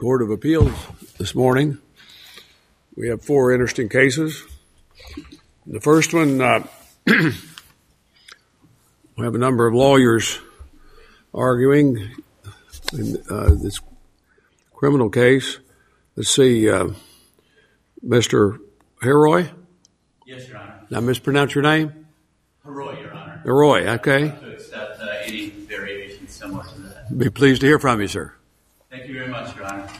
Court of Appeals this morning. We have four interesting cases. The first one, we have a number of lawyers arguing in this criminal case. Let's see, Mr. Heroy? Yes, Your Honor. Did I mispronounce your name? Heroy, Your Honor. Heroy, okay. To accept any variations similar to that. Be pleased to hear from you, sir. Thank you very much, Your Honor.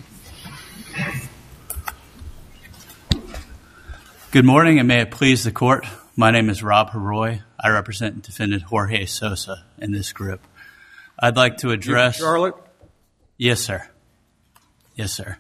Good morning, and may it please the court. My name is Rob Heroy. I represent defendant Jorge Sosa in this group. I'd like to address... Charlotte? Yes, sir. Yes, sir.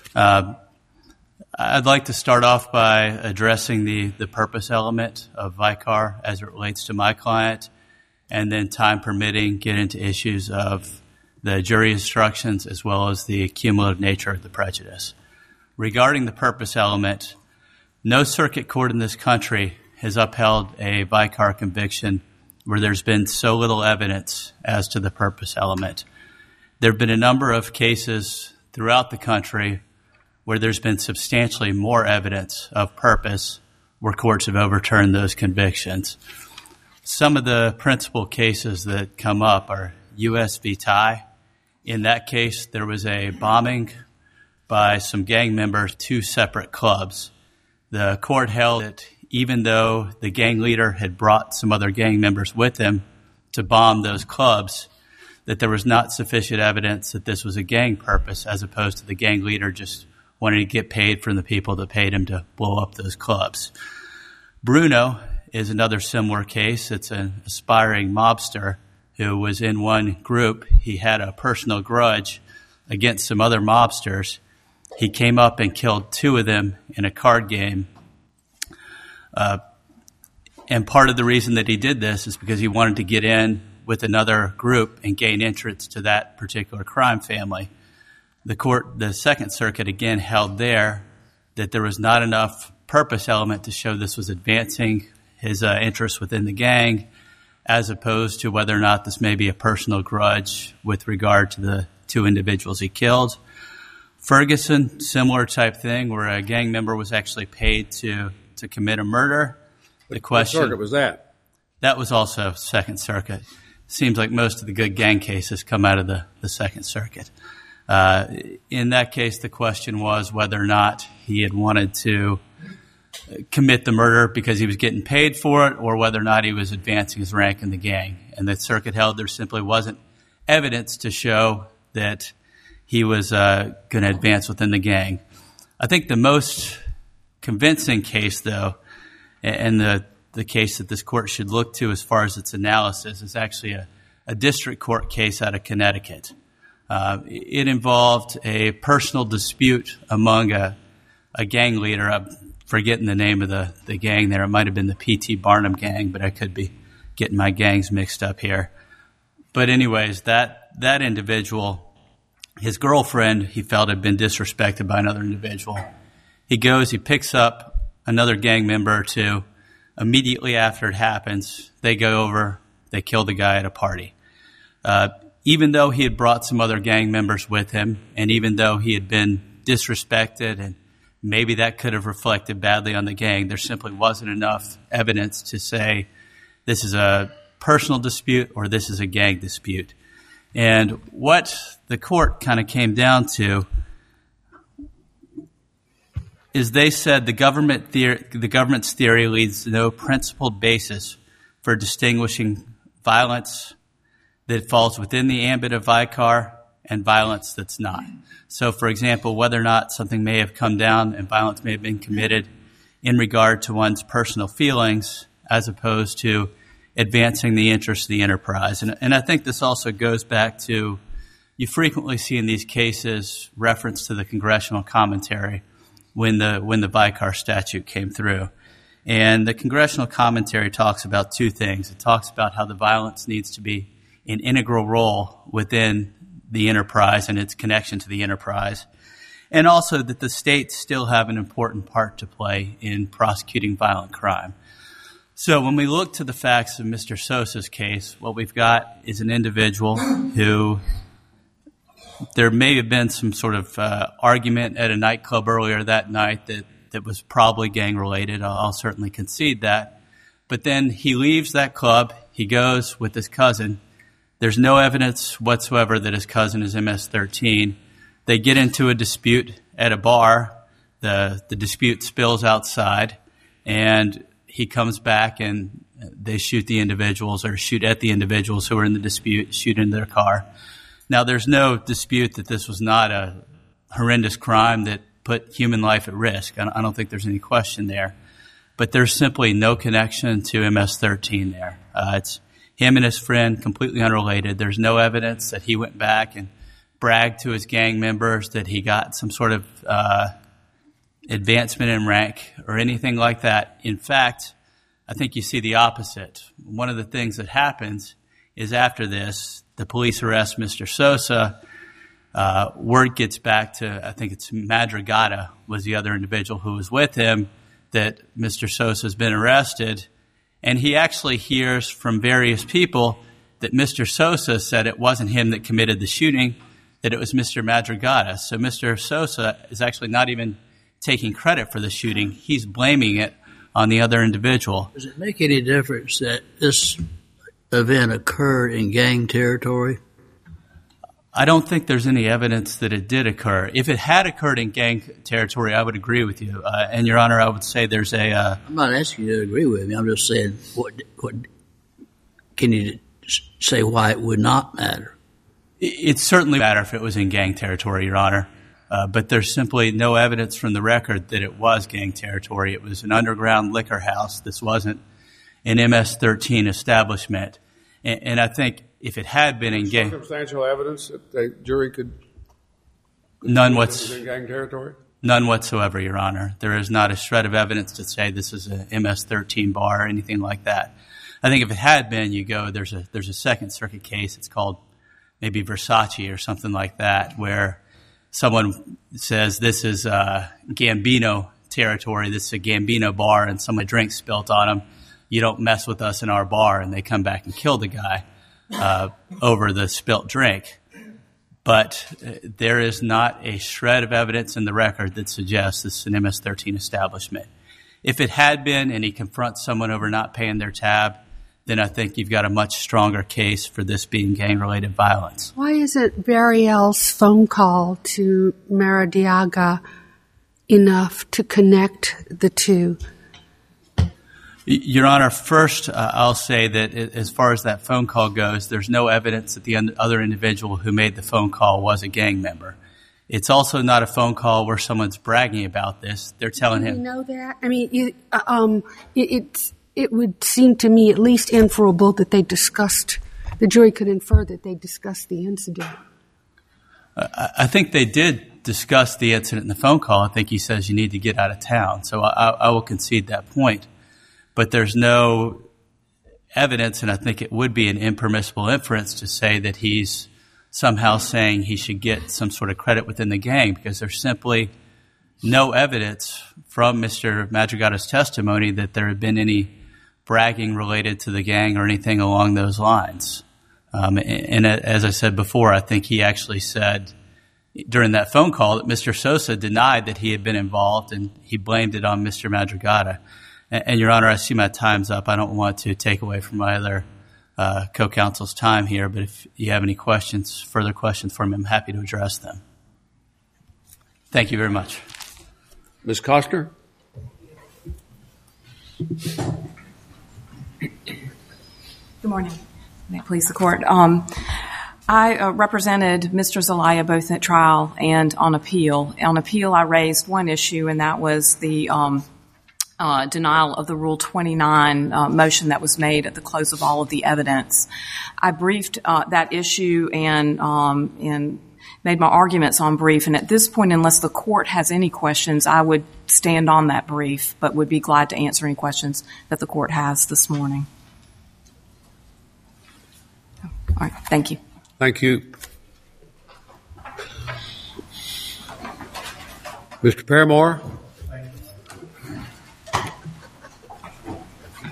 I'd like to start off by addressing the purpose element of Vicar as it relates to my client, and then, time permitting, get into issues of the jury instructions as well as the cumulative nature of the prejudice. Regarding the purpose element, no circuit court in this country has upheld a Vicar conviction where there's been so little evidence as to the purpose element. There have been a number of cases throughout the country where there's been substantially more evidence of purpose where courts have overturned those convictions. Some of the principal cases that come up are U.S. v. Ty. In that case, there was a bombing by some gang members, two separate clubs. The court held that even though the gang leader had brought some other gang members with him to bomb those clubs, that there was not sufficient evidence that this was a gang purpose as opposed to the gang leader just wanting to get paid from the people that paid him to blow up those clubs. Bruno is another similar case. It's an aspiring mobster who was in one group. He had a personal grudge against some other mobsters. He came up and killed two of them in a card game. And part of the reason that he did this is because he wanted to get in with another group and gain entrance to that particular crime family. The Second Circuit again held there that there was not enough purpose element to show this was advancing his interest within the gang, as opposed to whether or not this may be a personal grudge with regard to the two individuals he killed. Ferguson, similar type thing, where a gang member was actually paid to commit a murder. What circuit was that? That was also Second Circuit. Seems like most of the good gang cases come out of the Second Circuit. In that case, the question was whether or not he had wanted to commit the murder because he was getting paid for it, or whether or not he was advancing his rank in the gang. And the circuit held there simply wasn't evidence to show that he was going to advance within the gang. I think the most convincing case, though, and the case that this court should look to as far as its analysis, is actually a district court case out of Connecticut. It involved a personal dispute among a gang leader. I'm forgetting the name of the gang there. It might have been the P.T. Barnum gang, but I could be getting my gangs mixed up here. But anyways, that individual, his girlfriend, he felt had been disrespected by another individual. He goes, he picks up another gang member or two. Immediately after it happens, they go over, they kill the guy at a party. Even though he had brought some other gang members with him, and even though he had been disrespected, and maybe that could have reflected badly on the gang, there simply wasn't enough evidence to say this is a personal dispute or this is a gang dispute. And what the court kind of came down to is they said the government's theory leads to no principled basis for distinguishing violence that falls within the ambit of Vicar and violence that's not. So, for example, whether or not something may have come down and violence may have been committed in regard to one's personal feelings as opposed to advancing the interests of the enterprise. And I think this also goes back to, you frequently see in these cases reference to the congressional commentary when the Vicar statute came through. And the congressional commentary talks about two things. It talks about how the violence needs to be an integral role within the enterprise and its connection to the enterprise, and also that the states still have an important part to play in prosecuting violent crime. So when we look to the facts of Mr. Sosa's case, what we've got is an individual who there may have been some sort of argument at a nightclub earlier that night that was probably gang-related. I'll certainly concede that. But then he leaves that club. He goes with his cousin. There's no evidence whatsoever that his cousin is MS-13. They get into a dispute at a bar. The dispute spills outside, and he comes back and they shoot the individuals or shoot at the individuals who are in the dispute, shoot into their car. Now, there's no dispute that this was not a horrendous crime that put human life at risk. I don't think there's any question there. But there's simply no connection to MS-13 there. It's him and his friend, completely unrelated. There's no evidence that he went back and bragged to his gang members that he got some sort of advancement in rank or anything like that. In fact, I think you see the opposite. One of the things that happens is after this, the police arrest Mr. Sosa. Word gets back to, I think it's Madrigada was the other individual who was with him, that Mr. Sosa has been arrested. And he actually hears from various people that Mr. Sosa said it wasn't him that committed the shooting, that it was Mr. Madrigada. So Mr. Sosa is actually not even taking credit for the shooting. He's blaming it on the other individual. Does it make any difference that this event occurred in gang territory? I don't think there's any evidence that it did occur. If it had occurred in gang territory, I would agree with you. And, Your Honor, I would say there's a... I'm not asking you to agree with me. I'm just saying, what can you say why it would not matter? It certainly matter if it was in gang territory, Your Honor. But there's simply no evidence from the record that it was gang territory. It was an underground liquor house. This wasn't an MS-13 establishment. And I think if it had been in gang... Circumstantial evidence that the jury could... None in gang territory? None whatsoever, Your Honor. There is not a shred of evidence to say this is a MS-13 bar or anything like that. I think if it had been, there's a Second Circuit case. It's called maybe Versace or something like that, where someone says this is Gambino territory, this is a Gambino bar, and some drink spilt on them. You don't mess with us in our bar, and they come back and kill the guy over the spilt drink. But there is not a shred of evidence in the record that suggests this is an MS-13 establishment. If it had been and he confronts someone over not paying their tab, then I think you've got a much stronger case for this being gang-related violence. Why isn't Variel's phone call to Maradiaga enough to connect the two? Your Honor, first, I'll say that as far as that phone call goes, there's no evidence that the other individual who made the phone call was a gang member. It's also not a phone call where someone's bragging about this. They're telling him. You know that? I mean, it would seem to me at least inferable that the jury could infer that they discussed the incident. I think they did discuss the incident in the phone call. I think he says you need to get out of town. So I will concede that point. But there's no evidence, and I think it would be an impermissible inference to say that he's somehow saying he should get some sort of credit within the gang, because there's simply no evidence from Mr. Madrigada's testimony that there had been any bragging related to the gang or anything along those lines. And as I said before, I think he actually said during that phone call that Mr. Sosa denied that he had been involved, and he blamed it on Mr. Madrigada. And, Your Honor, I see my time's up. I don't want to take away from my other co-counsel's time here, but if you have any questions, further questions for me, I'm happy to address them. Thank you very much. Ms. Costner? Good morning. May it please the Court. I represented Mr. Zelaya both at trial and on appeal. On appeal, I raised one issue, and that was the denial of the Rule 29 motion that was made at the close of all of the evidence. I briefed that issue and made my arguments on brief, and at this point, unless the Court has any questions, I would stand on that brief, but would be glad to answer any questions that the Court has this morning. All right. Thank you. Thank you. Mr. Paramore?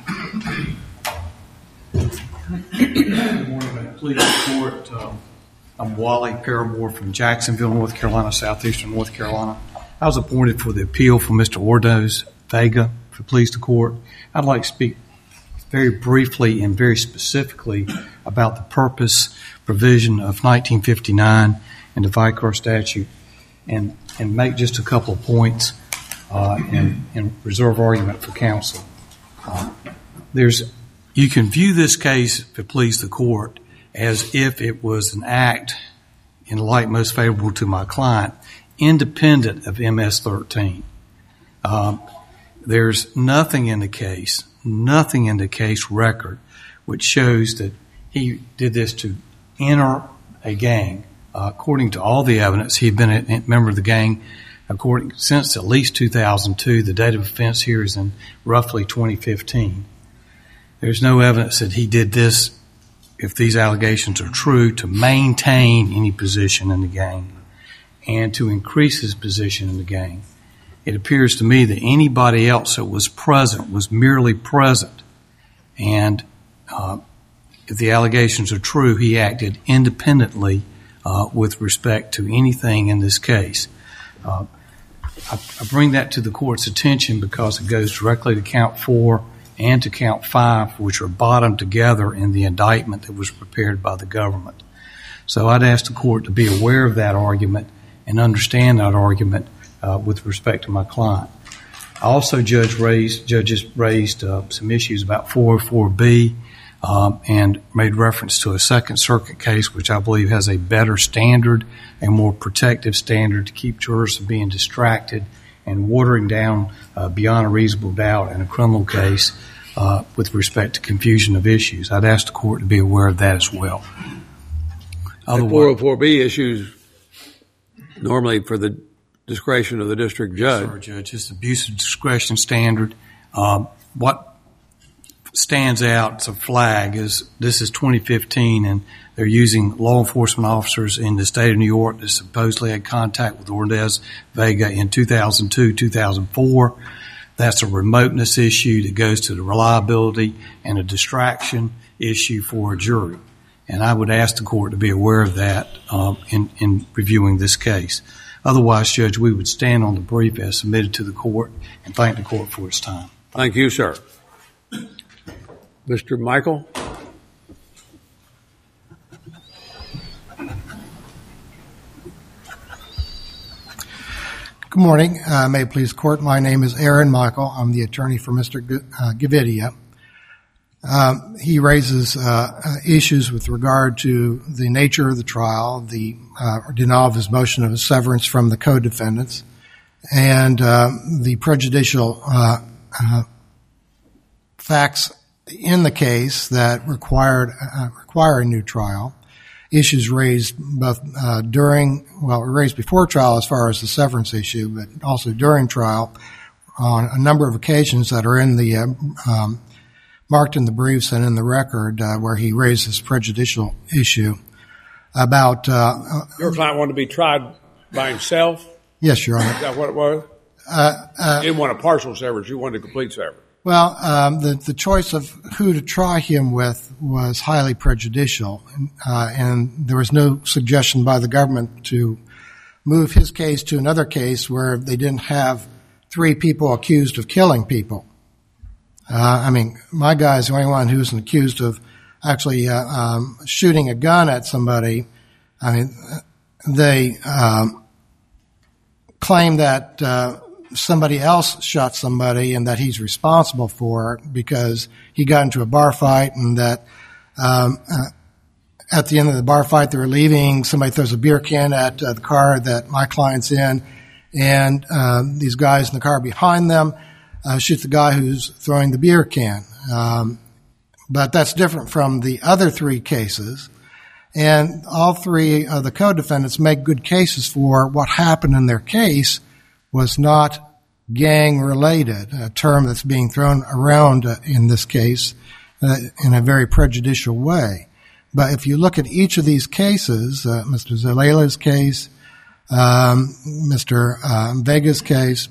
Good morning. Please report. I'm Wally Paramore from Jacksonville, North Carolina, southeastern North Carolina. I was appointed for the appeal for Mr. Ordonez-Vega, if it please the court. I'd like to speak very briefly and very specifically about the purpose provision of 1959 in the Vicar statute and make just a couple of points and reserve argument for counsel. You can view this case, if it please the court, as if it was an act in the light most favorable to my client, independent of MS-13. There's nothing in the case record which shows that he did this to enter a gang. According to all the evidence, he'd been a member of the gang since at least 2002. The date of offense here is in roughly 2015. There's no evidence that he did this, if these allegations are true, to maintain any position in the gang and to increase his position in the gang. It appears to me that anybody else that was present was merely present. And if the allegations are true, he acted independently with respect to anything in this case. I bring that to the court's attention because it goes directly to count 4 and to count 5, which are bottomed together in the indictment that was prepared by the government. So I'd ask the court to be aware of that argument and understand that argument with respect to my client. I also, judges raised some issues about 404B and made reference to a Second Circuit case, which I believe has a better standard, a more protective standard to keep jurors from being distracted and watering down beyond a reasonable doubt in a criminal case with respect to confusion of issues. I'd ask the court to be aware of that as well. The 404B issues normally for the discretion of the district judge. Sorry, Judge. It's abuse of discretion standard. What stands out as a flag is this is 2015, and they're using law enforcement officers in the state of New York that supposedly had contact with Ordonez-Vega in 2002, 2004. That's a remoteness issue that goes to the reliability and a distraction issue for a jury. And I would ask the court to be aware of that in reviewing this case. Otherwise, Judge, we would stand on the brief as submitted to the court and thank the court for its time. Thank you, sir. Mr. Michael? Good morning. May it please the court. My name is Aaron Michael. I'm the attorney for Mr. Gavidia. He raises issues with regard to the nature of the trial, the denial of his motion of a severance from the co-defendants, and the prejudicial facts in the case that require a new trial. Issues raised both raised before trial as far as the severance issue, but also during trial on a number of occasions that are in the marked in the briefs and in the record where he raises prejudicial issue about... Your client wanted to be tried by himself? Yes, Your Honor. Is that what it was? You didn't want a partial severance. You wanted a complete severance. Well, the choice of who to try him with was highly prejudicial, and there was no suggestion by the government to move his case to another case where they didn't have 3 people accused of killing people. My guy is the only one who's accused of actually shooting a gun at somebody. They claim that somebody else shot somebody and that he's responsible for it because he got into a bar fight, and that at the end of the bar fight they were leaving, somebody throws a beer can at the car that my client's in, and these guys in the car behind them shoot the guy who's throwing the beer can. But that's different from the other 3 cases. And all 3 of the co-defendants make good cases for what happened in their case was not gang-related, a term that's being thrown around in this case in a very prejudicial way. But if you look at each of these cases, Mr. Zalela's case, Mr. Vega's case,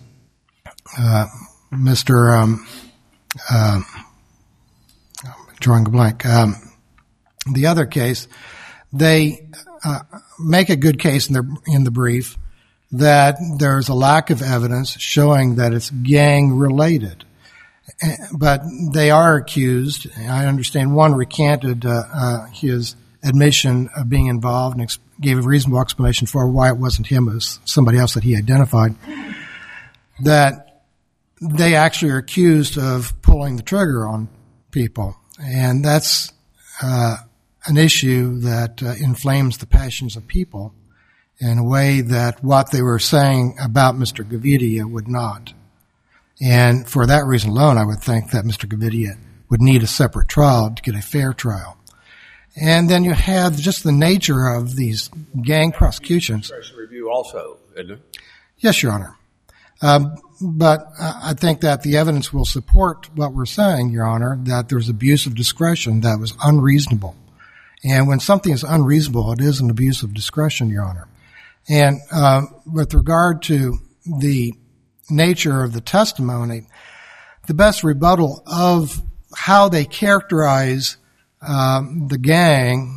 drawing a blank, the other case, they make a good case in the brief that there's a lack of evidence showing that it's gang related. But they are accused. I understand one recanted his admission of being involved and gave a reasonable explanation for why it wasn't him, it was somebody else that he identified, that they actually are accused of pulling the trigger on people. And that's an issue that inflames the passions of people in a way that what they were saying about Mr. Gavidia would not. And for that reason alone, I would think that Mr. Gavidia would need a separate trial to get a fair trial. And then you have just the nature of these gang prosecutions. Review also, isn't it? Yes, Your Honor. But I think that the evidence will support what we're saying, Your Honor, that there's abuse of discretion that was unreasonable. And when something is unreasonable, it is an abuse of discretion, Your Honor. And with regard to the nature of the testimony, the best rebuttal of how they characterize the gang,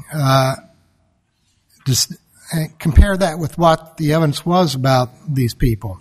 compare that with what the evidence was about these people.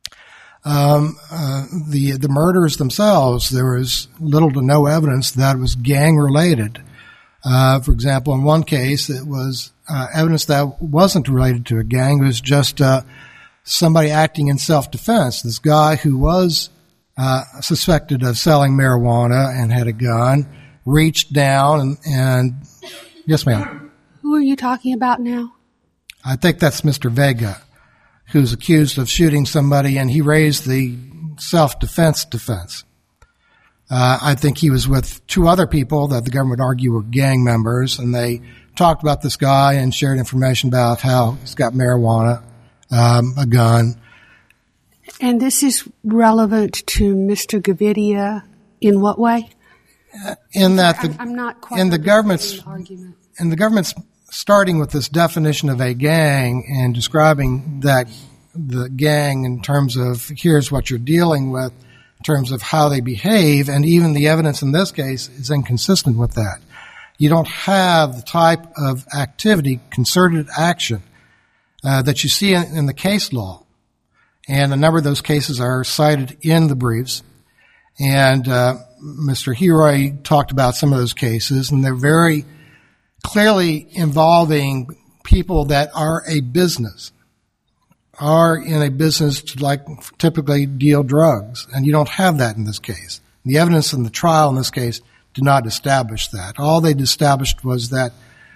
The murders themselves, there was little to no evidence that it was gang related. For example, in one case, it was evidence that wasn't related to a gang. It was just somebody acting in self-defense. This guy who was suspected of selling marijuana and had a gun reached down and yes, ma'am. Who are you talking about now? I think that's Mr. Vega, who's accused of shooting somebody, and he raised the self-defense defense. I think he was with two other people that the government would argue were gang members, and they talked about this guy and shared information about how he's got marijuana, a gun. And this is relevant to Mr. Gavidia in what way? In that I'm not quite in the government's argument. In the government's starting with this definition of a gang and describing that the gang in terms of here's what you're dealing with, in terms of how they behave, and even the evidence in this case is inconsistent with that. You don't have the type of activity, concerted action, that you see in the case law. And a number of those cases are cited in the briefs. And Mr. Heroy talked about some of those cases, and they're very clearly involving people that are a business, are in a business to like typically deal drugs, and you don't have that in this case. The evidence in the trial in this case did not establish that. All they established was that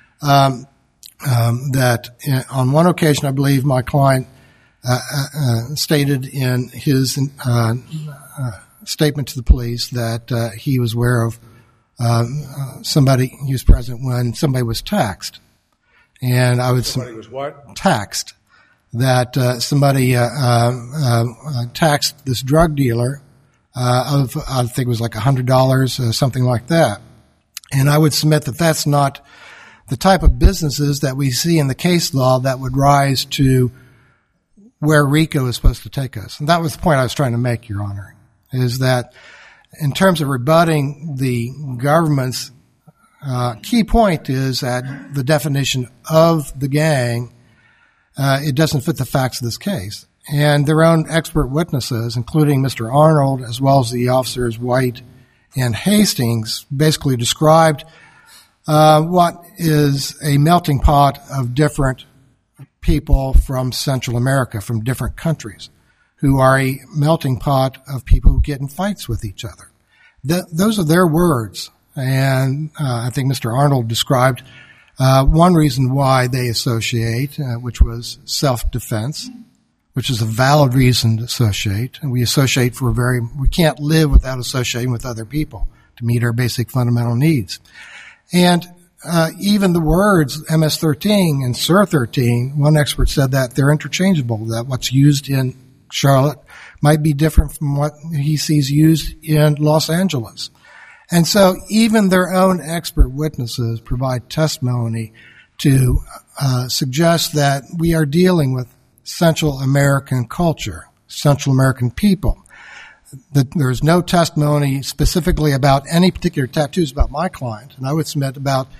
that on one occasion, I believe my client stated in his statement to the police that he was aware of he was present when somebody was taxed. And I would somebody was what? Taxed. That somebody taxed this drug dealer of, I think it was like $100, something like that. And I would submit that that's not the type of businesses that we see in the case law that would rise to where RICO is supposed to take us. And that was the point I was trying to make, Your Honor, is that in terms of rebutting the government's key point is that the definition of the gang, it doesn't fit the facts of this case. And their own expert witnesses, including Mr. Arnold, as well as the officers White and Hastings, basically described what is a melting pot of different people from Central America, from different countries, who are a melting pot of people who get in fights with each other. Those are their words. And I think Mr. Arnold described one reason why they associate, which was self-defense, which is a valid reason to associate. And we associate we can't live without associating with other people to meet our basic fundamental needs. And even the words MS-13 and SIR-13, one expert said that they're interchangeable, that what's used in Charlotte might be different from what he sees used in Los Angeles. And so even their own expert witnesses provide testimony to suggest that we are dealing with Central American culture, Central American people. That there's no testimony specifically about any particular tattoos about my client, and I would submit about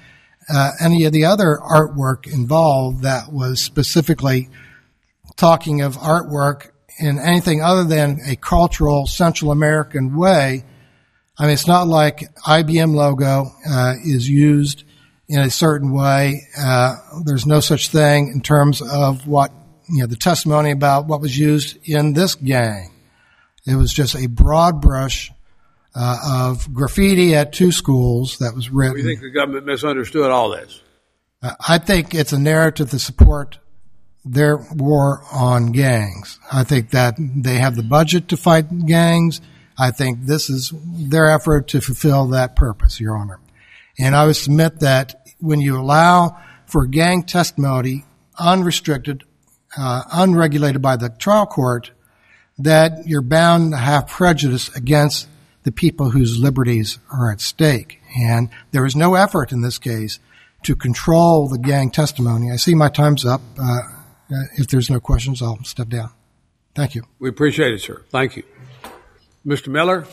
any of the other artwork involved that was specifically talking of artwork in anything other than a cultural Central American way. I mean, it's not like IBM logo is used in a certain way. There's no such thing in terms of what, the testimony about what was used in this gang. It was just a broad brush of graffiti at two schools that was written. Do you think the government misunderstood all this? I think it's a narrative to support their war on gangs. I think that they have the budget to fight gangs. I think this is their effort to fulfill that purpose, Your Honor. And I would submit that when you allow for gang testimony unrestricted, unregulated by the trial court, that you're bound to have prejudice against the people whose liberties are at stake. And there is no effort in this case to control the gang testimony. I see my time's up. If there's no questions, I'll step down. Thank you. We appreciate it, sir. Thank you. Mr. Miller?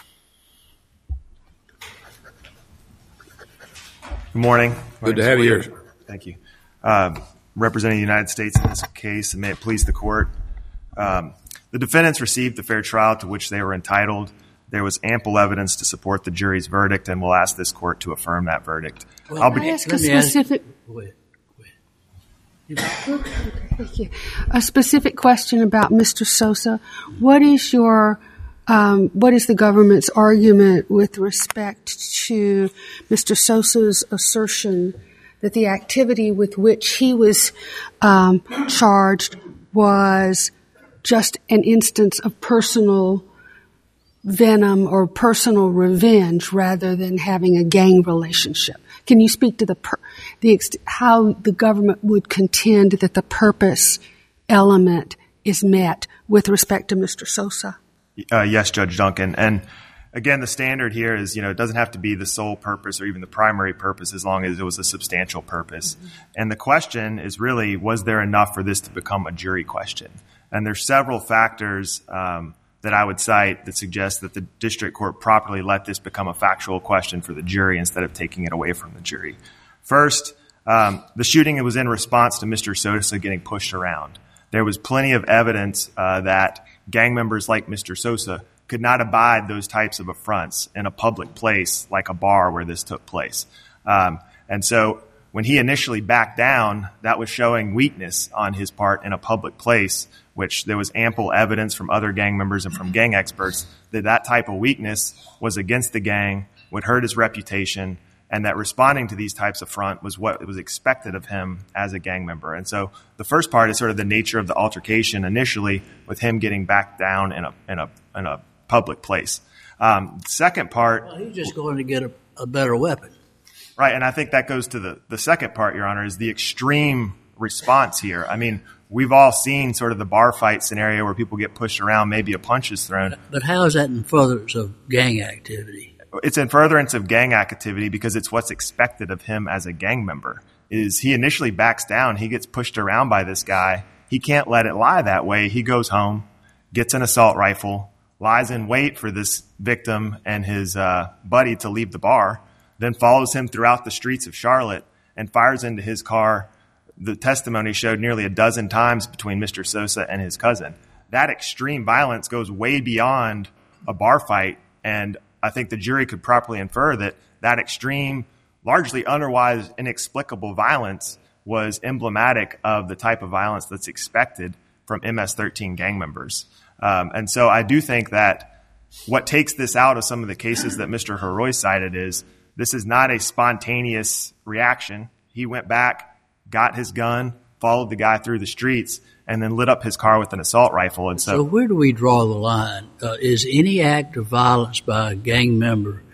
Good morning. Good to have you here. Thank you. Representing the United States in this case, and may it please the court. The defendants received the fair trial to which they were entitled. There was ample evidence to support the jury's verdict, and we'll ask this court to affirm that verdict. Can I ask a specific... Thank you. A specific question about Mr. Sosa. What is the government's argument with respect to Mr. Sosa's assertion that the activity with which he was charged was just an instance of personal venom or personal revenge rather than having a gang relationship? Can you speak to how the government would contend that the purpose element is met with respect to Mr. Sosa? Yes, Judge Duncan. And again, the standard here is, it doesn't have to be the sole purpose or even the primary purpose as long as it was a substantial purpose. Mm-hmm. And the question is really, was there enough for this to become a jury question? And there's several factors that I would cite that suggest that the district court properly let this become a factual question for the jury instead of taking it away from the jury. First, the shooting was in response to Mr. Sosa getting pushed around. There was plenty of evidence that gang members like Mr. Sosa could not abide those types of affronts in a public place like a bar where this took place. And so when he initially backed down, that was showing weakness on his part in a public place, which there was ample evidence from other gang members and from gang experts that that type of weakness was against the gang, would hurt his reputation, and that responding to these types of affront was what was expected of him as a gang member. And so the first part is sort of the nature of the altercation initially with him getting backed down in a public place. Second part... Well, he's just going to get a better weapon. Right, and I think that goes to the second part, Your Honor, is the extreme response here. I mean, we've all seen sort of the bar fight scenario where people get pushed around, maybe a punch is thrown. But how is that in furtherance of gang activity? It's in furtherance of gang activity because it's what's expected of him as a gang member. Is he initially backs down, he gets pushed around by this guy. He can't let it lie that way. He goes home, gets an assault rifle, lies in wait for this victim and his buddy to leave the bar, then follows him throughout the streets of Charlotte and fires into his car. The testimony showed nearly a dozen times between Mr. Sosa and his cousin. That extreme violence goes way beyond a bar fight, and I think the jury could properly infer that that extreme, largely otherwise inexplicable violence was emblematic of the type of violence that's expected from MS-13 gang members. And so I do think that what takes this out of some of the cases that Mr. Heroy cited is this is not a spontaneous reaction. He went back, got his gun, followed the guy through the streets, and then lit up his car with an assault rifle. And so where do we draw the line? Is any act of violence by a gang member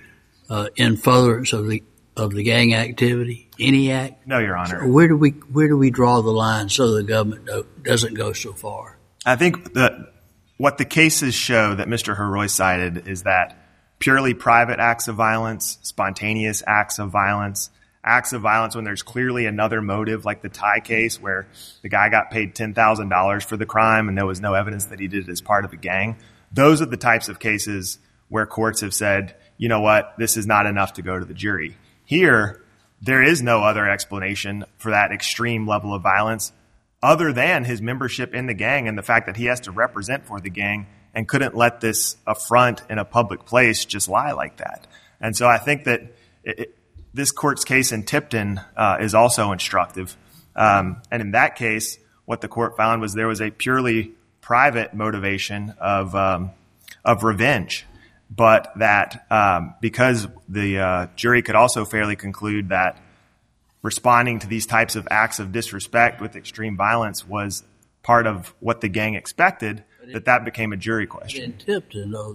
in furtherance of the gang activity? Any act? No, Your Honor. So where do we draw the line so the government doesn't go so far? I think that what the cases show that Mr. Heroy cited is that purely private acts of violence, spontaneous acts of violence when there's clearly another motive, like the Ty case where the guy got paid $10,000 for the crime and there was no evidence that he did it as part of a gang. Those are the types of cases where courts have said, you know what, this is not enough to go to the jury. Here, there is no other explanation for that extreme level of violence other than his membership in the gang and the fact that he has to represent for the gang and couldn't let this affront in a public place just lie like that. And so I think that this court's case in Tipton is also instructive. And in that case, what the court found was there was a purely private motivation of revenge, but that because the jury could also fairly conclude that responding to these types of acts of disrespect with extreme violence was part of what the gang expected, that became a jury question. In Tipton, though,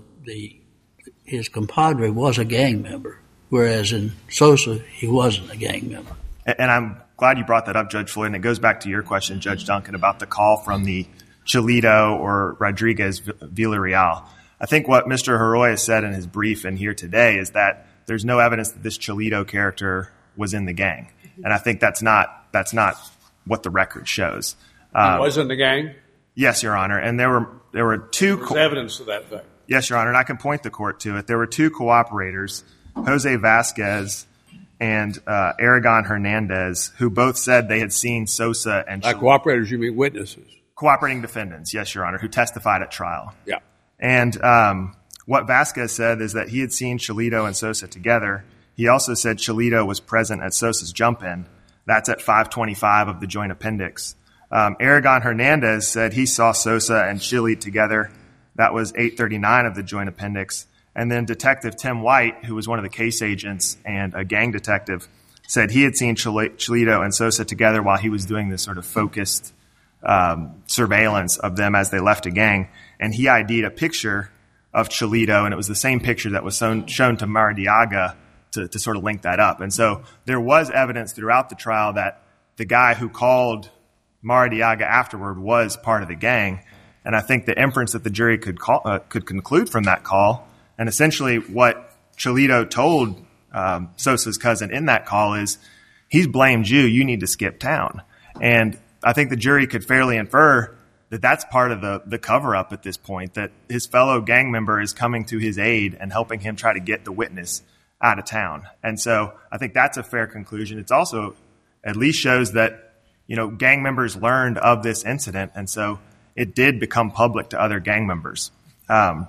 his compadre was a gang member, whereas in Sosa, he wasn't a gang member. And I'm glad you brought that up, Judge Floyd, and it goes back to your question, Judge Duncan, about the call from the Cholito or Rodriguez Villarreal. I think what Mr. Heroy said in his brief in here today is that there's no evidence that this Cholito character was in the gang. And I think that's not what the record shows. He was in the gang? Yes, Your Honor. And there were two... There's evidence to that fact. Yes, Your Honor, and I can point the court to it. There were two cooperators, Jose Vasquez and Aragon Hernandez, who both said they had seen Sosa and... By cooperators, you mean witnesses? Cooperating defendants, yes, Your Honor, who testified at trial. Yeah. And what Vasquez said is that he had seen Cholito and Sosa together. He also said Cholito was present at Sosa's jump-in. That's at 525 of the joint appendix. Aragon Hernandez said he saw Sosa and Chile together. That was 839 of the joint appendix. And then Detective Tim White, who was one of the case agents and a gang detective, said he had seen Cholito and Sosa together while he was doing this sort of focused surveillance of them as they left a gang. And he ID'd a picture of Cholito, and it was the same picture that was shown to Maradiaga to sort of link that up. And so there was evidence throughout the trial that the guy who called Maradiaga afterward was part of the gang. And I think the inference that the jury could conclude from that call, and essentially what Cholito told Sosa's cousin in that call is, he's blamed you, you need to skip town. And I think the jury could fairly infer that that's part of the cover-up at this point, that his fellow gang member is coming to his aid and helping him try to get the witness out of town. And so I think that's a fair conclusion. It's also at least shows that, gang members learned of this incident, and so it did become public to other gang members. So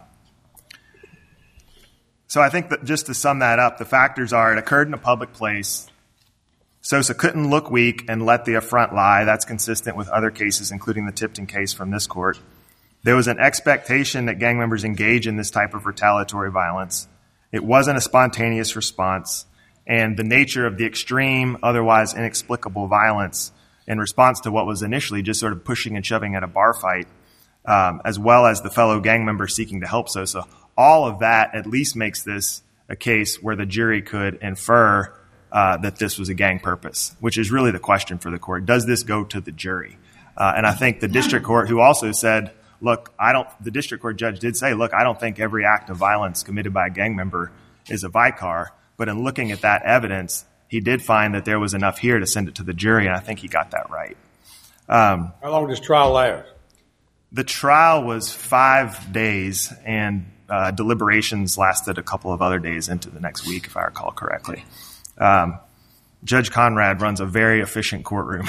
I think that just to sum that up, the factors are it occurred in a public place. Sosa couldn't look weak and let the affront lie. That's consistent with other cases, including the Tipton case from this court. There was an expectation that gang members engage in this type of retaliatory violence. It wasn't a spontaneous response. And the nature of the extreme, otherwise inexplicable violence in response to what was initially just sort of pushing and shoving at a bar fight, as well as the fellow gang member seeking to help Sosa, all of that at least makes this a case where the jury could infer that this was a gang purpose, which is really the question for the court. Does this go to the jury? And I think the district court, who also said, the district court judge did say, I don't think every act of violence committed by a gang member is a vicar. But in looking at that evidence, he did find that there was enough here to send it to the jury, and I think he got that right. How long does trial last? The trial was 5 days, and deliberations lasted a couple of other days into the next week, if I recall correctly. Judge Conrad runs a very efficient courtroom.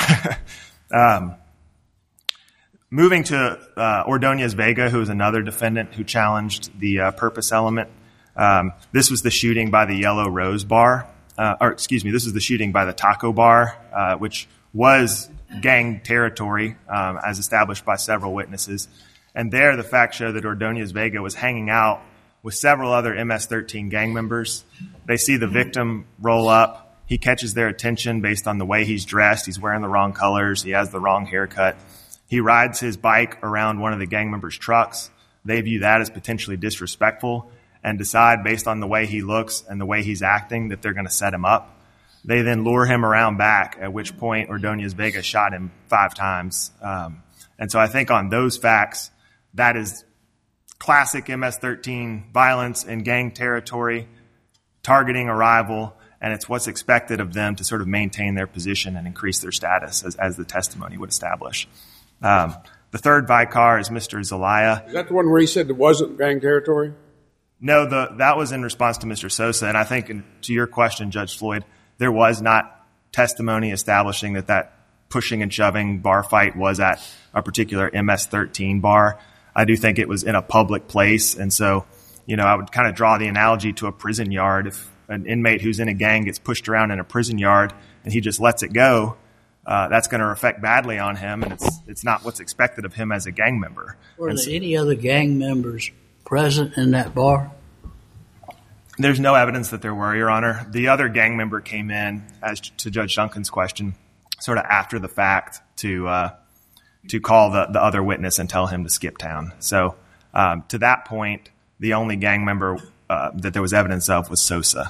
Moving to Ordonez Vega, who is another defendant who challenged the purpose element. This was the shooting by the Yellow Rose Bar. This is the shooting by the Taco Bar, which was gang territory, as established by several witnesses. And there, the facts show that Ordonez Vega was hanging out with several other MS-13 gang members. They see the victim roll up. He catches their attention based on the way he's dressed. He's wearing the wrong colors. He has the wrong haircut. He rides his bike around one of the gang members' trucks. They view that as potentially disrespectful and decide, based on the way he looks and the way he's acting, that they're going to set him up. They then lure him around back, at which point Ordonez Vega shot him 5 times. And so I think on those facts, that is classic MS-13 violence in gang territory, targeting a rival, and it's what's expected of them to sort of maintain their position and increase their status, as the testimony would establish. The third vicar is Mr. Zelaya. Is that the one where he said there wasn't gang territory? No, that was in response to Mr. Sosa, and I think to your question, Judge Floyd, there was not testimony establishing that pushing and shoving bar fight was at a particular MS-13 bar. I do think it was in a public place. And so, I would kind of draw the analogy to a prison yard. If an inmate who's in a gang gets pushed around in a prison yard and he just lets it go, that's going to affect badly on him, and it's not what's expected of him as a gang member. Were there any other gang members present in that bar? There's no evidence that there were, Your Honor. The other gang member came in, as to Judge Duncan's question, sort of after the fact to call the other witness and tell him to skip town. So to that point, the only gang member that there was evidence of was Sosa.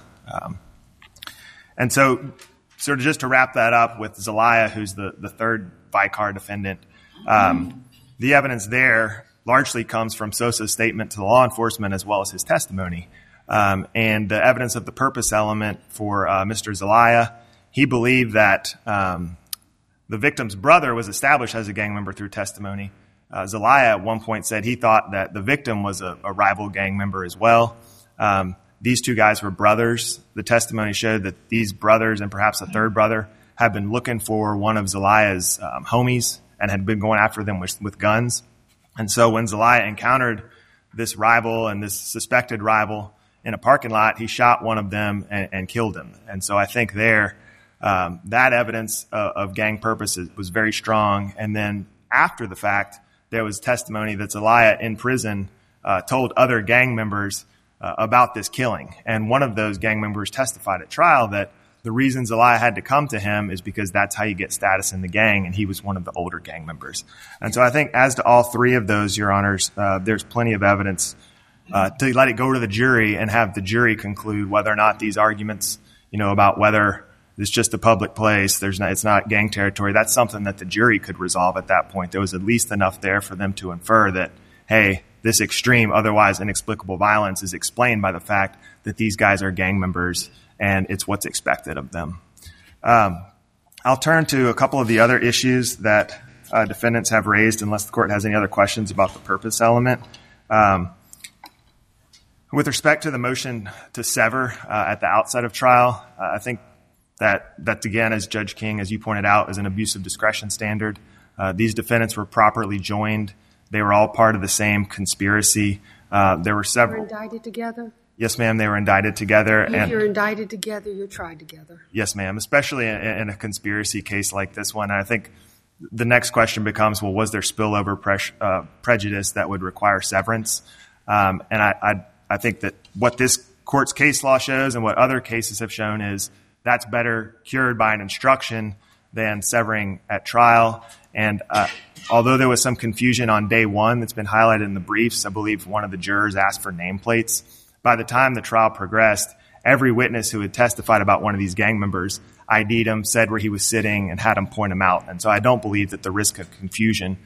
And so sort of just to wrap that up with Zelaya, who's the third Vicar defendant, the evidence there largely comes from Sosa's statement to the law enforcement as well as his testimony. And the evidence of the purpose element for Mr. Zelaya, he believed that the victim's brother was established as a gang member through testimony. Zelaya at one point said he thought that the victim was a rival gang member as well. These two guys were brothers. The testimony showed that these brothers and perhaps a third brother had been looking for one of Zelaya's homies and had been going after them with guns. And so when Zelaya encountered this rival and this suspected rival in a parking lot, he shot one of them and killed him. And so I think there, that evidence of gang purpose was very strong. And then after the fact, there was testimony that Zelaya in prison told other gang members about this killing. And one of those gang members testified at trial that the reason Zelaya had to come to him is because that's how you get status in the gang, and he was one of the older gang members. And so I think as to all three of those, Your Honors, there's plenty of evidence to let it go to the jury and have the jury conclude whether or not these arguments, about whether it's just a public place, it's not gang territory, that's something that the jury could resolve at that point. There was at least enough there for them to infer that, hey, this extreme, otherwise inexplicable violence is explained by the fact that these guys are gang members and it's what's expected of them. I'll turn to a couple of the other issues that defendants have raised, unless the court has any other questions about the purpose element. With respect to the motion to sever at the outset of trial, I think that again, as Judge King, as you pointed out, is an abuse of discretion standard. These defendants were properly joined. They were all part of the same conspiracy. There were several. They were indicted together? Yes, ma'am. They were indicted together. If you're indicted together, you're tried together. Yes, ma'am, especially in a conspiracy case like this one. And I think the next question becomes, well, was there spillover prejudice that would require severance? And I think that what this court's case law shows and what other cases have shown is that's better cured by an instruction than severing at trial. And although there was some confusion on day one that's been highlighted in the briefs, I believe one of the jurors asked for nameplates. By the time the trial progressed, every witness who had testified about one of these gang members ID'd him, said where he was sitting, and had him point him out. And so I don't believe that the risk of confusion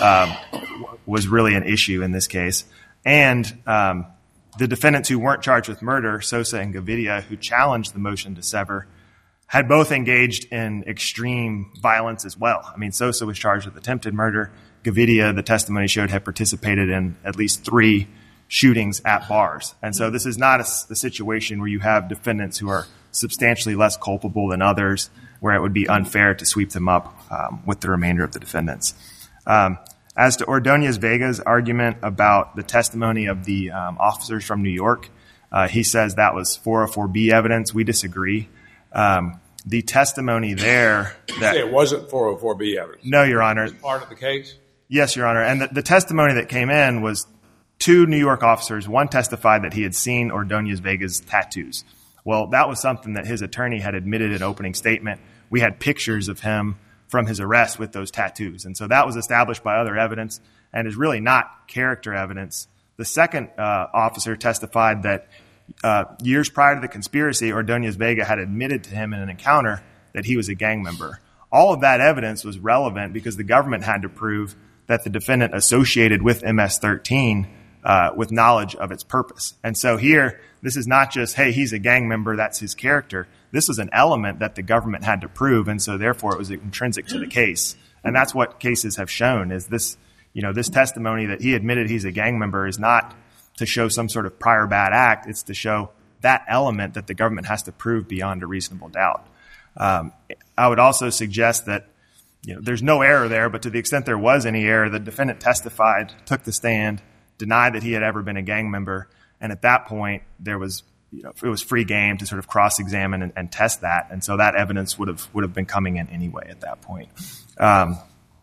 was really an issue in this case. And the defendants who weren't charged with murder, Sosa and Gavidia, who challenged the motion to sever, had both engaged in extreme violence as well. I mean, Sosa was charged with attempted murder. Gavidia, the testimony showed, had participated in at least 3 shootings at bars. And so this is not a situation where you have defendants who are substantially less culpable than others, where it would be unfair to sweep them up with the remainder of the defendants. As to Ordonez-Vega's argument about the testimony of the officers from New York, he says that was 404B evidence. We disagree. The testimony there that... You say it wasn't 404B evidence? No, Your Honor. It was part of the case? Yes, Your Honor. And the testimony that came in was 2 New York officers. One testified that he had seen Ordonez-Vega's tattoos. Well, that was something that his attorney had admitted in opening statement. We had pictures of him from his arrest with those tattoos. And so that was established by other evidence and is really not character evidence. The second officer testified that years prior to the conspiracy, Ordonez-Vega had admitted to him in an encounter that he was a gang member. All of that evidence was relevant because the government had to prove that the defendant associated with MS-13 with knowledge of its purpose. And so here, this is not just, hey, he's a gang member, that's his character. This was an element that the government had to prove, and so therefore it was intrinsic to the case. And that's what cases have shown, is this, this testimony that he admitted he's a gang member is not to show some sort of prior bad act. It's to show that element that the government has to prove beyond a reasonable doubt. I would also suggest that there's no error there, but to the extent there was any error, the defendant testified, took the stand, denied that he had ever been a gang member, and at that point there was it was free game to sort of cross-examine and test that, and so that evidence would have been coming in anyway at that point. Let's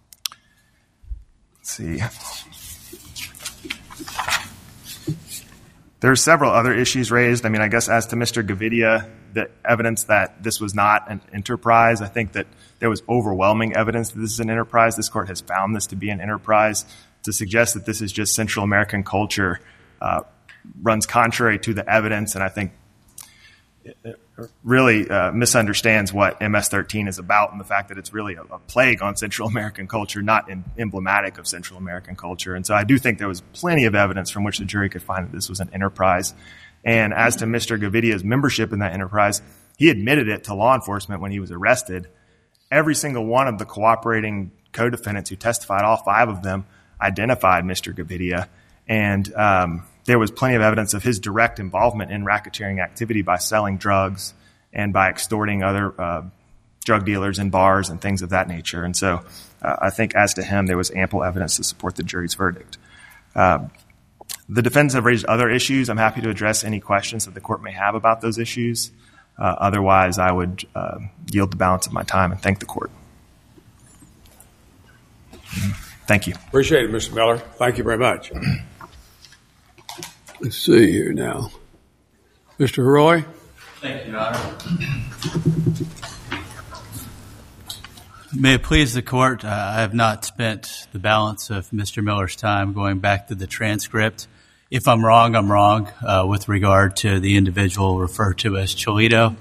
see. There are several other issues raised. I guess as to Mr. Gavidia, the evidence that this was not an enterprise, I think that there was overwhelming evidence that this is an enterprise. This court has found this to be an enterprise. To suggest that this is just Central American culture runs contrary to the evidence, and I think it really misunderstands what MS-13 is about and the fact that it's really a plague on Central American culture, not emblematic of Central American culture. And so I do think there was plenty of evidence from which the jury could find that this was an enterprise. And as to Mr. Gavidia's membership in that enterprise, he admitted it to law enforcement when he was arrested. Every single one of the cooperating co-defendants who testified, all 5 of them, identified Mr. Gavidia. And there was plenty of evidence of his direct involvement in racketeering activity by selling drugs and by extorting other drug dealers in bars and things of that nature. And so I think as to him, there was ample evidence to support the jury's verdict. The defendants have raised other issues. I'm happy to address any questions that the court may have about those issues. Otherwise, I would yield the balance of my time and thank the court. Thank you. Appreciate it, Mr. Miller. Thank you very much. Let's see here now. Mr. Roy? Thank you, Your Honor. May it please the court, I have not spent the balance of Mr. Miller's time going back to the transcript. If I'm wrong, I'm wrong with regard to the individual referred to as Cholito.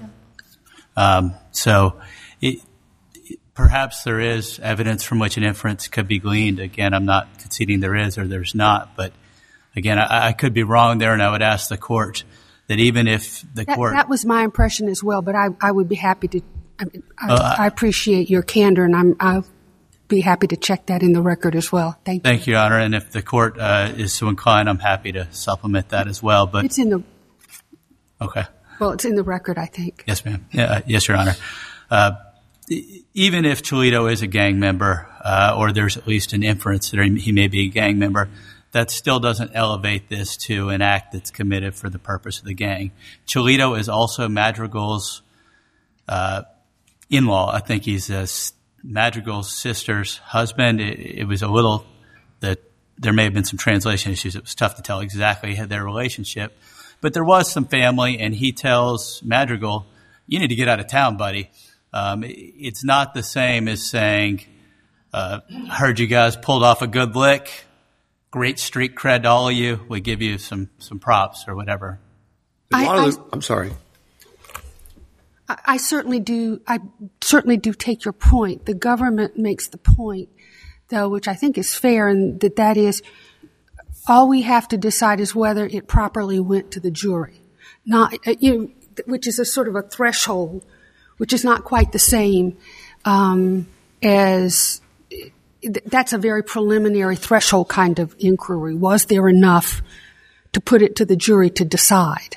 Perhaps there is evidence from which an inference could be gleaned. Again, I'm not conceding there is or there's not, but again, I could be wrong there, and I would ask the court that even if the court... That was my impression as well, but I would be happy to... I appreciate your candor, and I'll be happy to check that in the record as well. Thank you. Thank you, Your Honor, and if the court is so inclined, I'm happy to supplement that as well. But it's in the... Okay. Well, it's in the record, I think. Yes, ma'am. Yes, Your Honor. Even if Cholito is a gang member, or there's at least an inference that he may be a gang member, that still doesn't elevate this to an act that's committed for the purpose of the gang. Cholito is also Madrigal's in-law. I think he's Madrigal's sister's husband. It was a little that there may have been some translation issues. It was tough to tell exactly their relationship. But there was some family, and he tells Madrigal, you need to get out of town, buddy. It's not the same as saying, heard you guys pulled off a good lick. Great street cred to all of you. We give you some props or whatever. I'm sorry. I certainly do. I certainly do take your point. The government makes the point, though, which I think is fair, and that is all we have to decide is whether it properly went to the jury, not which is a sort of a threshold, which is not quite the same as. That's a very preliminary threshold kind of inquiry. Was there enough to put it to the jury to decide?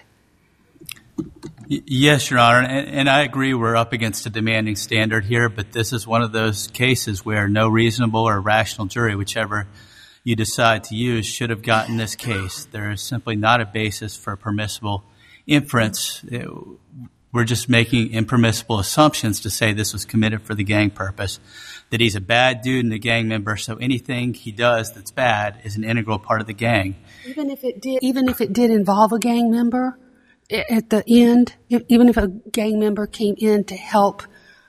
Yes, Your Honor, and I agree we're up against a demanding standard here, but this is one of those cases where no reasonable or rational jury, whichever you decide to use, should have gotten this case. There is simply not a basis for permissible inference. We're just making impermissible assumptions to say this was committed for the gang purpose, that he's a bad dude and a gang member, so anything he does that's bad is an integral part of the gang. Even if it did involve a gang member at the end, even if a gang member came in to help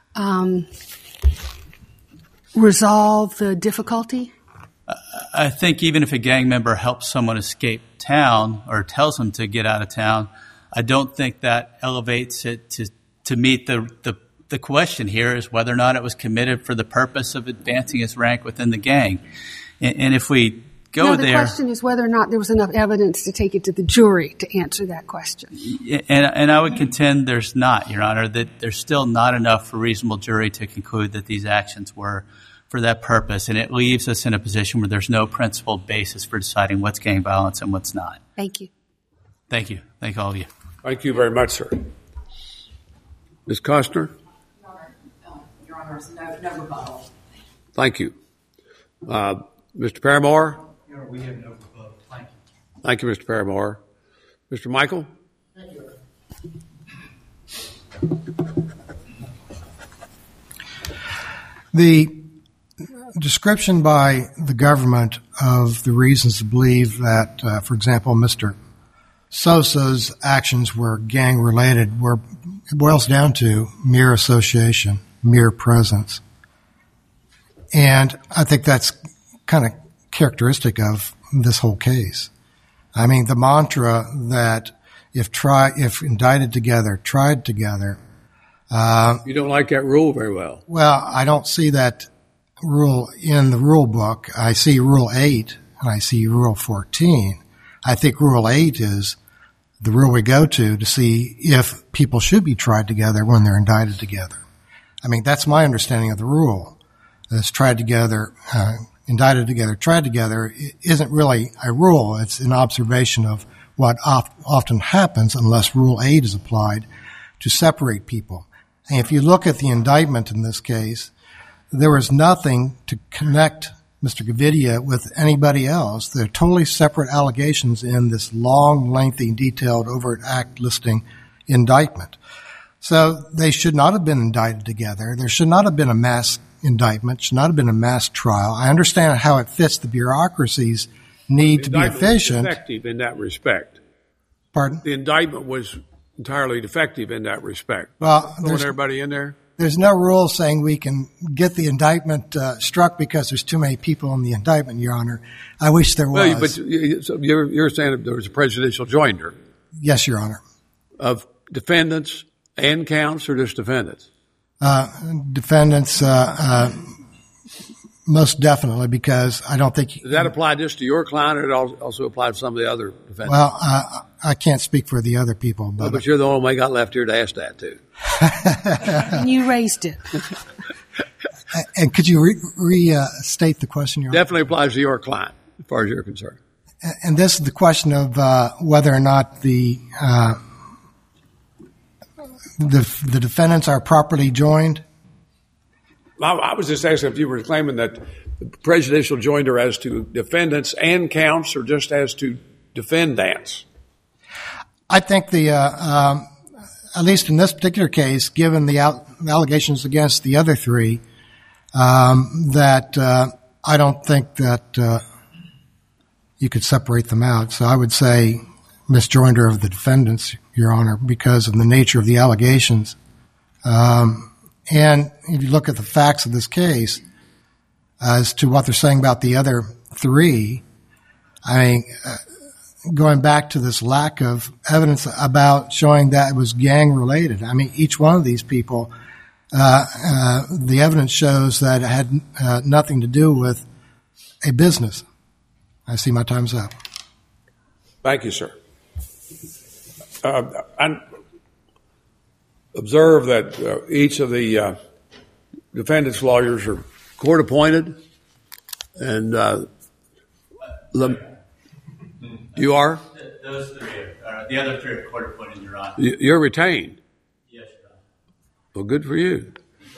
resolve the difficulty? I think even if a gang member helps someone escape town or tells them to get out of town, I don't think that elevates it to meet the question here is whether or not it was committed for the purpose of advancing his rank within the gang. And if we go there... The question is whether or not there was enough evidence to take it to the jury to answer that question. And I would contend there's not, Your Honor, that there's still not enough for a reasonable jury to conclude that these actions were for that purpose. And it leaves us in a position where there's no principled basis for deciding what's gang violence and what's not. Thank you. Thank you. Thank all of you. Thank you very much, sir. Ms. Costner? Honors. No rebuttal. Thank you. Mr. Paramore? Your Honor, we have no rebuttal. Thank you. Thank you, Mr. Paramore. Mr. Michael? Thank you. The description by the government of the reasons to believe that, for example, Mr. Sosa's actions were gang-related it boils down to mere association, mere presence. And I think that's kind of characteristic of this whole case. I mean, the mantra that if indicted together, tried together. You don't like that rule very well. Well, I don't see that rule in the rule book. I see Rule 8 and I see Rule 14. I think Rule 8 is the rule we go to see if people should be tried together when they're indicted together. I mean, that's my understanding of the rule. It's tried together, indicted together, tried together isn't really a rule. It's an observation of what often happens unless Rule 8 is applied to separate people. And if you look at the indictment in this case, there was nothing to connect Mr. Gavidia with anybody else. They're totally separate allegations in this long, lengthy, detailed overt act listing indictment. So they should not have been indicted together. There should not have been a mass indictment, should not have been a mass trial. I understand how it fits the bureaucracy's need to be efficient. Was defective in that respect. Pardon? The indictment was entirely defective in that respect. Well, throwing everybody in there? There's no rule saying we can get the indictment struck because there's too many people in the indictment, Your Honor. I wish there was. Well, but you're saying that there was a prejudicial joinder? Yes, Your Honor. Of defendants and counts or just defendants? Defendants, most definitely, because I don't think... Does that apply just to your client, or it also apply to some of the other defendants? Well, I can't speak for the other people. But you're the only one got left here to ask that to. And you raised it. And could you restate the question, Your Honor? Definitely applies to your client, as far as you're concerned. And this is the question of whether or not the defendants are properly joined? I was just asking if you were claiming that the prejudicial joinder as to defendants and counts or just as to defendants. I think at least in this particular case, given the allegations against the other three, that I don't think that you could separate them out. So I would say misjoinder of the defendants, Your Honor, because of the nature of the allegations. And if you look at the facts of this case as to what they're saying about the other three, I mean, going back to this lack of evidence about showing that it was gang-related. I mean, each one of these people, the evidence shows that it had nothing to do with a business. I see my time's up. Thank you, sir. I observe that each of the defendants' lawyers are court-appointed, and you are? Those three are, the other three are court-appointed, Your Honor. You're retained? Yes, Your Honor. Well, good for you.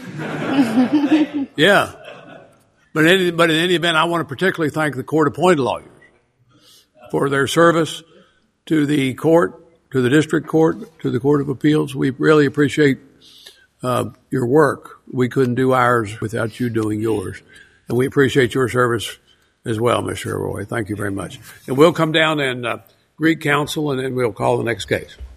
Yeah. But in any event, I want to particularly thank the court-appointed lawyers for their service to the court, to the district court, to the Court of Appeals. We really appreciate your work. We couldn't do ours without you doing yours. And we appreciate your service as well, Mr. Roy. Thank you very much. And we'll come down and greet counsel, and then we'll call the next case.